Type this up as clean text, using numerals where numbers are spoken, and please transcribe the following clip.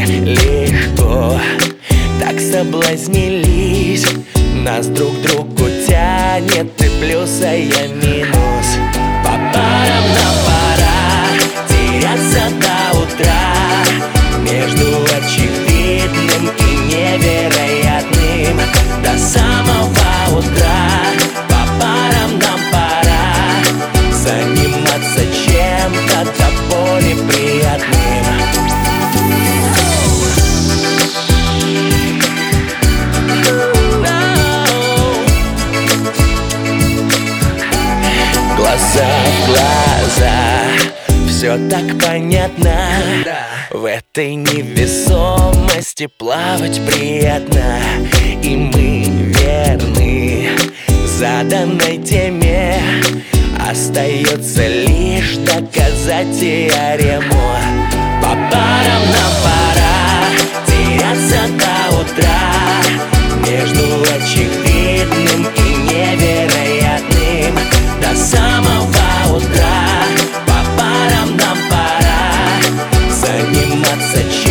легко так соблазнились. Нас друг к другу тянет, ты плюс, а я минус. По парам нам пора теряться до утра между очевидным и невероятным. До самого утра по парам нам пора заниматься чем-то до боли приятным. Глаза в глаза, все так понятно. В этой невесомости плавать приятно. И мы верны заданной теме. Остается лишь доказать теорему. По парам нам пора теряться до утра между очевидным и невероятным. До самого утра по парам нам пора заниматься